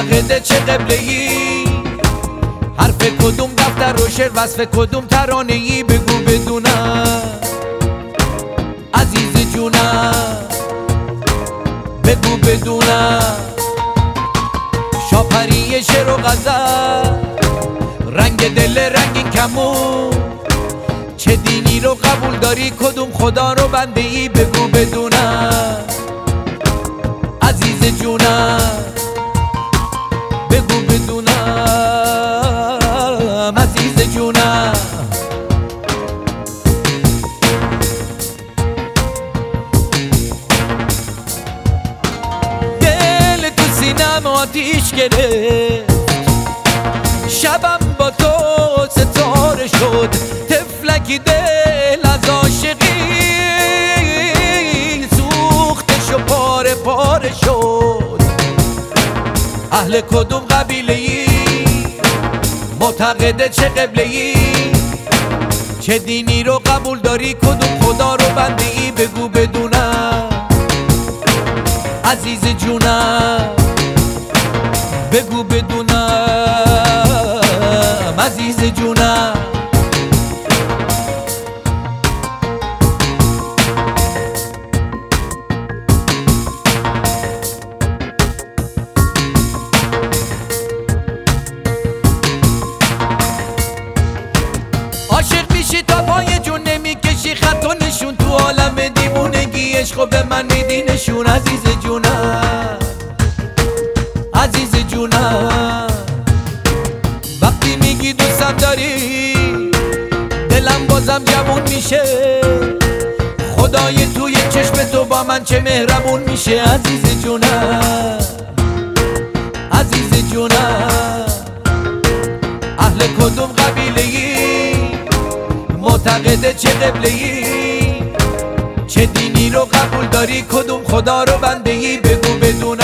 معتقده چه قبله‌ای؟ حرف کدوم دفتر و شعر، وصف کدوم ترانه‌ای؟ بگو بدونم عزیز جونم، بگو بدونم. شاپری شعر و غزل، رنگ دل رنگین کمون، چه دینی رو قبول داری؟ کدوم خدا رو بنده ای؟ بگو بدونم عزیز جونم، بگو بدونم عزیز جونم. دل تو سینم آتیش گرفت، شبم با تو ستاره شد، تفلکی دل از عاشقی سوختش و پاره پاره شد. اهل کدوم قبیله ای؟ معتقده چه قبله ای؟ چه دینی رو قبول داری؟ کدوم خدا رو بنده ای؟ بگو بدونم عزیز جونم، بگو بدونم عزیز جونم. عاشق میشی تا پای جون نمیکشی خط و نشون، تو عالم دیوونگی عشقو به من میدی نشون. عزیز جونم عزیز جونم، وقتی میگی دوستم داری دلم بازم جوون میشه، خدای توی چشم تو با من چه مهربون میشه. عزیز جونم عزیز جونم، اهل کدوم قبیله ای؟ معتقده چه قبله ای؟ چه دینی رو قبول داری؟ کدوم خدا رو بنده ای؟ بگو بدونم